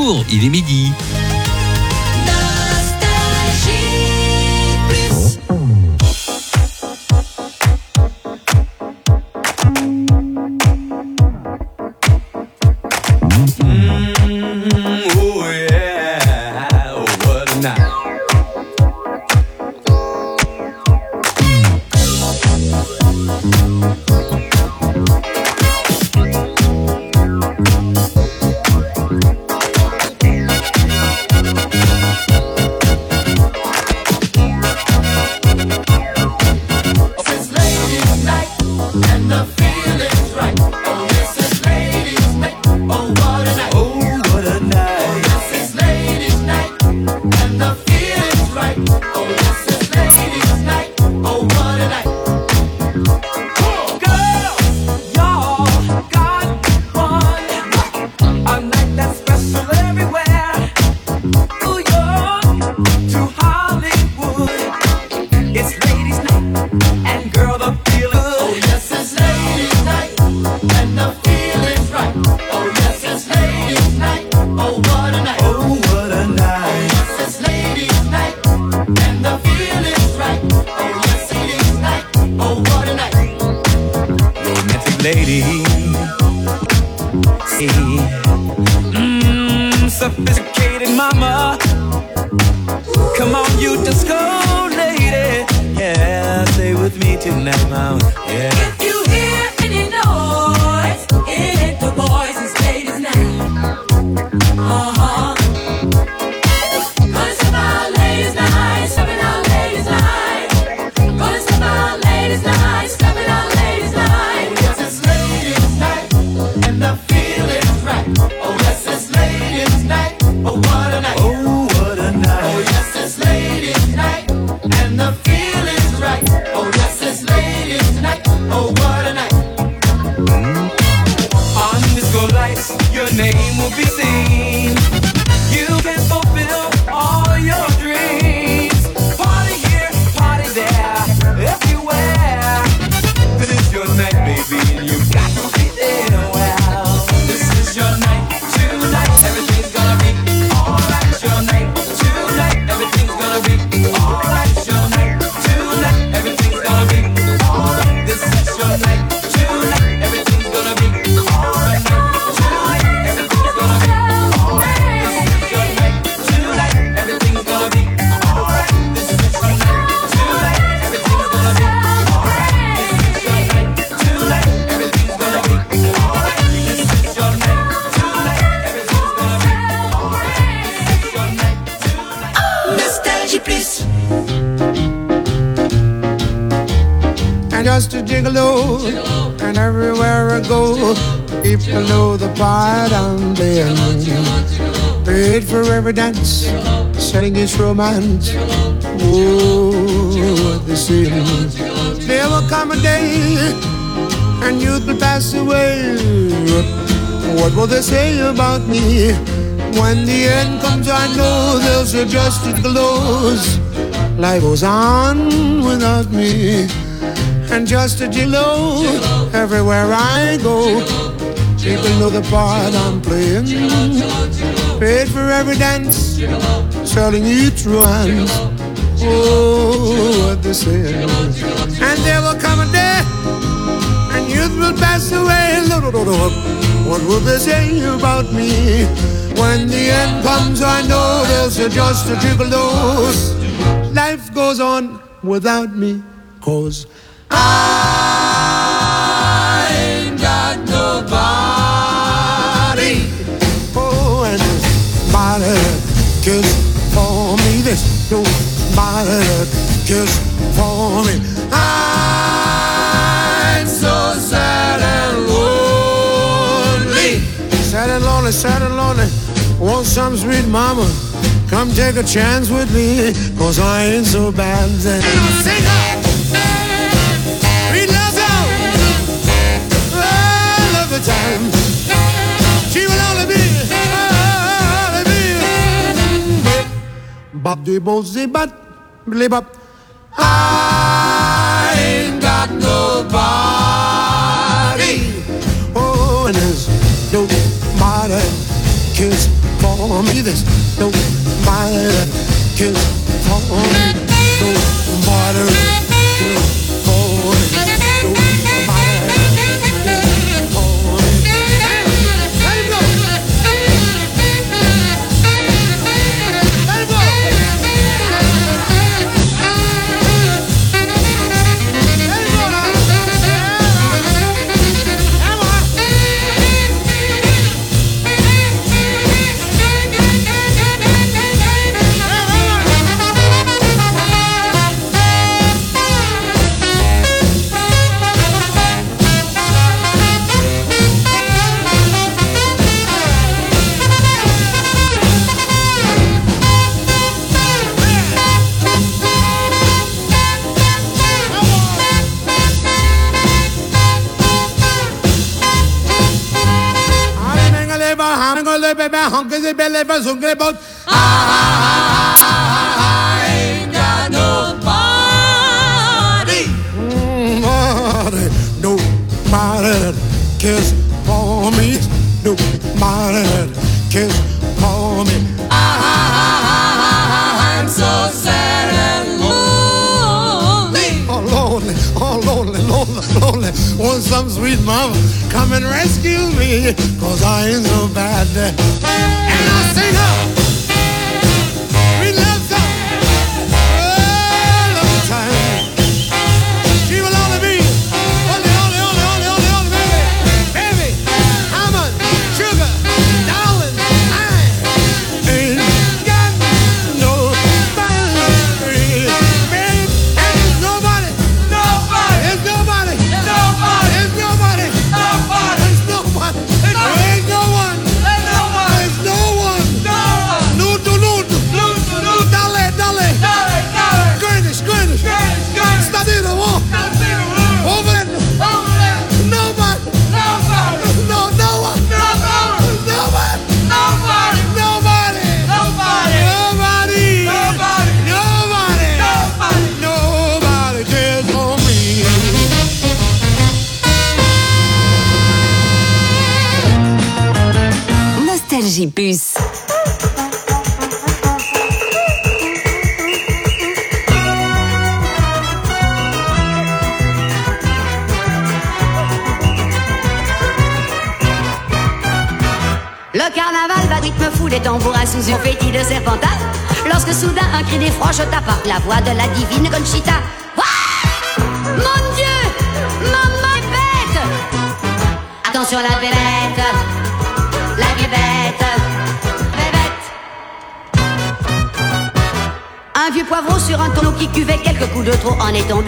retour, il est midi. Sophisticated mama, come on, you disco lady. Yeah, stay with me tonight, mama. Yeah. If you hear any noise, it ain't the boys, it's ladies night. Uh-huh. Gonna step out ladies night, stepping out ladies night. Gonna step out ladies night, stepping out ladies night. Yes, it's ladies night, and the feeling's right. Oh, yes, it's ladies night. Oh, what a night. Oh, what a night. Oh, yes, it's ladies night, and the feeling's right. Oh, yes, it's ladies night. Oh, what a night. On disco lights, your name will be seen. You can fulfill all your dreams. Party here, party there, everywhere. This is your night, baby, and you got to be there. Well, This is your night, tonight. Everything's gonna be alright. It's your night, tonight. Everything's gonna be alright. It's your night, tonight. Everything's gonna be alright. This is your night, tonight. Everything's gonna be alright. Tonight, everything's gonna be alright. This is your night, tonight. Everything's gonna be alright. This is your night, tonight. Everything's gonna be alright. This is your night, tonight. Everything's gonna be alright. This is your night, tonight. Everything's gonna be alright. This is your night, tonight. Nostalgie Plus. And just a gigolo, and everywhere I go, people know the part I'm playing. Paid for every dance, selling its romance. Oh, what they say. There will come a day, and youth will pass away. What will they say about me? When the end comes, I know they'll say just it glows. Life goes on without me. And just a gigolo, everywhere I go, people know the part I'm playing. Paid for every dance, selling each romance. Oh, what they say. And there will come a day, and youth will pass away. What will they say about me? When the end comes, I know they'll say just a gigolo. Life goes on without me, 'cause I ain't got nobody. Oh, and nobody cares for me. There's nobody cares for me. I'm so sad and lonely. Sad and lonely, sad and lonely. Want some sweet mama? Come take a chance with me, 'cause I ain't so bad. Sing it! Sweet love song! I love the time. She will only be Bob de Bozy, but believe up. I ain't got nobody. Oh, and there's nobody cares for for me. There's nobody that cares for me. Nobody that cares for me. Nobody that cares for me. Let it go. Let it go. I ain't got nobody. Nobody that cares for me. Nobody that cares for me. I'm so sad and lonely. Oh, lonely, oh, lonely, lonely, lonely. Want some sweet mama come and rescue me, 'cause I ain't so bad. And I sing her sweet love song all of the time. She will only be only, baby. Baby, how much sugar, darling, I ain't got nobody. Baby, and there's nobody. Nobody. There's nobody. Nobody. There's nobody. Nobody. There's nobody. There's no one. There's no one. There's no one. No one. Nudo. Dale. Gurnish. Stadino. Over there. Nobody. No one. Nobody. Nobody cares for me. Nostalgie Plus. Le carnaval va rythme fou, des tambourins sous une fétille de serpentin. Lorsque soudain un cri d'effroi chota par la voix de la divine Conchita. Ouah! Mon Dieu, maman est bête. Attention la bébête, la bébête. Un vieux poivreau sur un tonneau qui cuvait quelques coups de trop en est tombé.